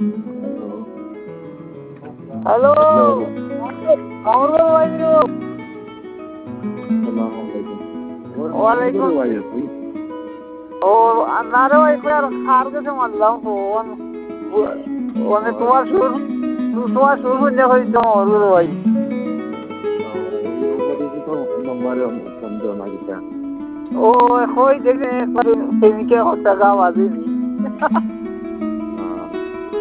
Hello, আমার ভাই। ওয়ালাইকুম। ও না রে ভাই, আর খার কাছে মারলাম ফোন। মানে তোমার সুর শুনে হইতো আমার ভাই। ও হই দেখে একবার প্রেমিকের হত্যা গা বাজিনি।